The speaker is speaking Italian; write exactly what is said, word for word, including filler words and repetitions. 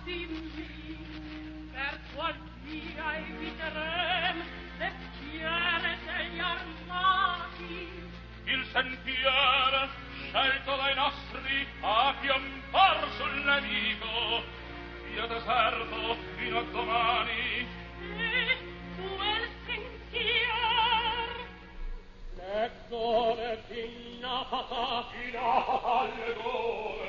dimmi, per qual via eviterem le fiere degli armati? Il sentiero scelto dai nostri a piampar sul nemico, via deserto fino a domani. E quel sentier? Le zone fino a papà, fino alle dove.